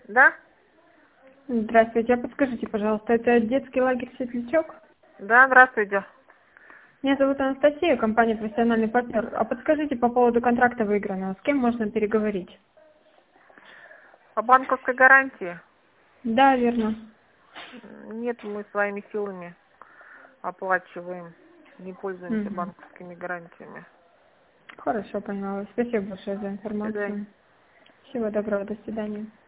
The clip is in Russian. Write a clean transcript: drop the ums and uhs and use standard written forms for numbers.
Да? Здравствуйте, а подскажите, пожалуйста, это детский лагерь «Светлячок»? Да, здравствуйте. Меня зовут Анастасия, компания «Профессиональный партнер». А подскажите по поводу контракта выигранного, с кем можно переговорить? По банковской гарантии? Да, верно. Нет, мы своими силами оплачиваем. Не пользуемся Мгм. банковскими гарантиями. Хорошо, поняла. Спасибо большое за До свидания. информацию. Всего доброго, до свидания.